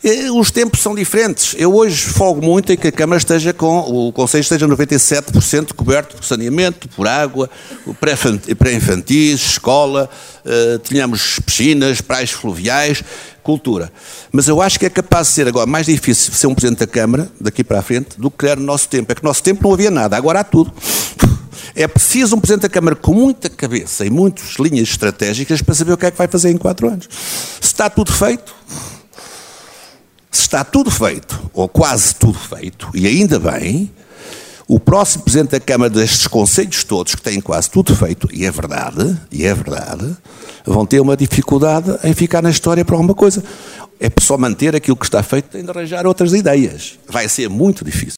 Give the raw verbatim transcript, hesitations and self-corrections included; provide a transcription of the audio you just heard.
Os tempos são diferentes. Eu hoje folgo muito em que a Câmara esteja com, o Conselho esteja noventa e sete por cento coberto por saneamento, por água, pré-infantis, escola, uh, tínhamos piscinas, praias fluviais, cultura. Mas eu acho que é capaz de ser agora mais difícil ser um Presidente da Câmara, daqui para a frente, do que era no nosso tempo. É que no nosso tempo não havia nada, agora há tudo. É preciso um Presidente da Câmara com muita cabeça e muitas linhas estratégicas para saber o que é que vai fazer em quatro anos. Se está tudo feito... Se está tudo feito, ou quase tudo feito, e ainda bem, o próximo Presidente da Câmara destes conselhos todos, que têm quase tudo feito, e é verdade, e é verdade, vão ter uma dificuldade em ficar na história para alguma coisa. É só manter aquilo que está feito, tem de arranjar outras ideias. Vai ser muito difícil.